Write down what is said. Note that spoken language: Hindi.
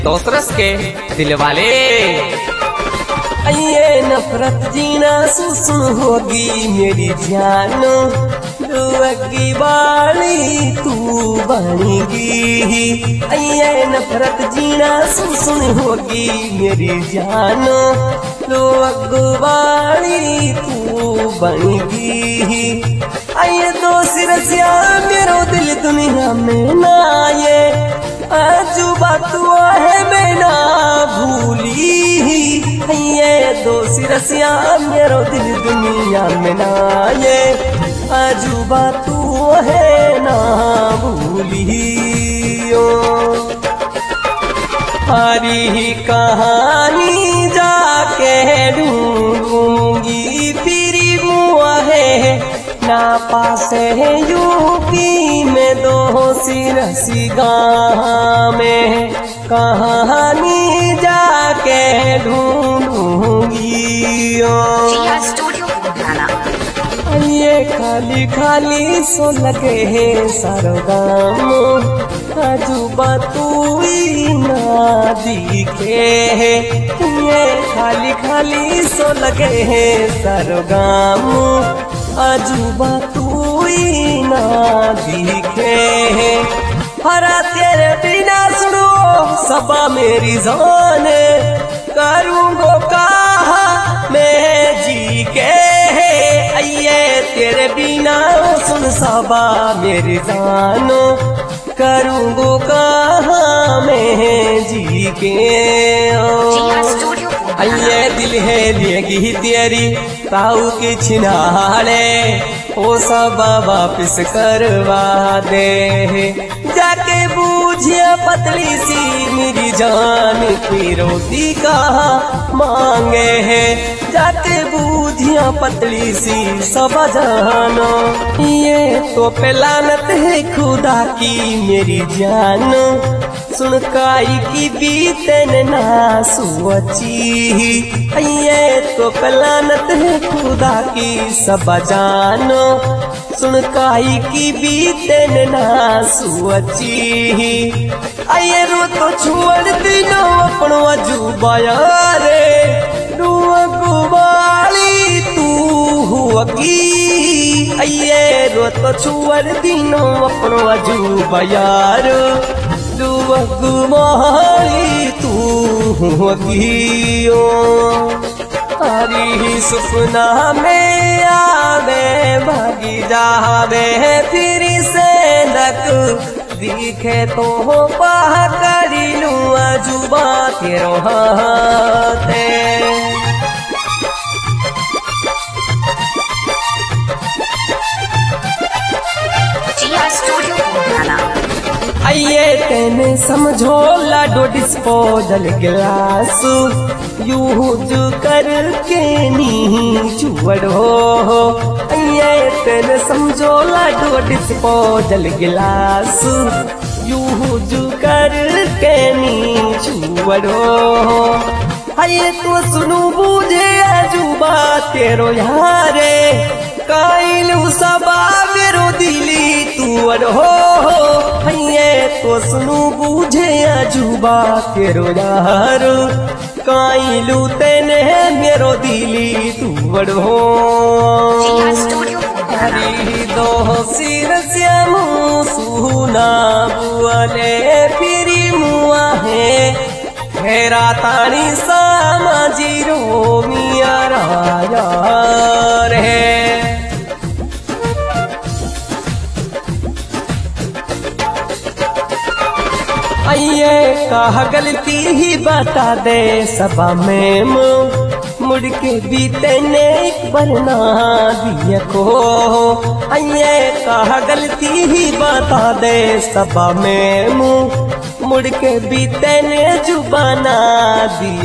दोस्तरस के दिल वाले ये नफरत जीना सुसुन होगी मेरी जान दुआगी बाली तू बनेगी। ये नफरत जीना सुसुन होगी मेरी जान दुआगी बाली तू बनेगी। ये दोस्त रसिया मेरो दिल दुनिया में ना ये अजूबा तू है मैं ना भूली। ये दोस्त रसिया मेरो दिल दुनिया में ना ये अजूबा तू है ना भूली। हरी कहानी जाके ढूंढूंगी फिर मुआ है ना पास है यूपी में दोस्त रसिया में कहानी जाके ढूंढूंगी। ये खाली खाली सो लगे है सारो गाम अजूबा तू ना दिखे है। ये खाली खाली सो लगे है सारो गाम अजूबा तू ना दिखे है। हरा तेरे बिना सुनो सबा मेरी जान करूँगो कहा मैं जी के ये तेरे बिना सुन सबा मेरी जान करूँगो कहा मैं जी के। ये दिल है लेगी तेरी ताऊ की छिनाले ओ सब वापिस करवा दे। जाके बूझिया पतली सी मेरी जान की रोटी कहा मांगे है। जाके बूझिया पतली सी सब जानो ये तो पेलानत है खुदा की मेरी जान सुन काई की बीतन ना सोची। ये तो पेलानत है खुदा की सब जानो सुन काई की बीतन ना सोची। ये रो तो छोड़ दिनो अपनो अजूबा रे वाली तू होगी। ये रो तो छोड़ दिनो अपनो अजूबा यार वाली तू होगी। हरी सपना में आवे भागी जावे फिर से लग दिखे तो पाह करी लू अजूबा तेरो हाथे। ये तेने समझो लाडो डिस्पोजल गिलास यूज करके नी चुवड़ो। ये तेने समझो लाडो डिस्पोजल गिलास यूज करके नी चुवड़ो। ये तो सुनू बूझे अजूबा तेरो यारे काइलू सबा मेरो दिली तू अड़ो। ये तो सुनू बूझे अजूबा तेरो यार काइलू तेने मेरो दिली तू अड़ो। हरी दो सिर श्याम सुना बुआले फिरी मुआ है हेरा तानी सामा जीरो मिया राजा रे। ये कहा गलती ही बता दे सबा में मुड़ के भी तेने एक बार ना दिया को। ये कहा गलती ही बता दे सबा में मुड़ के भी तेने जुबाना दिया।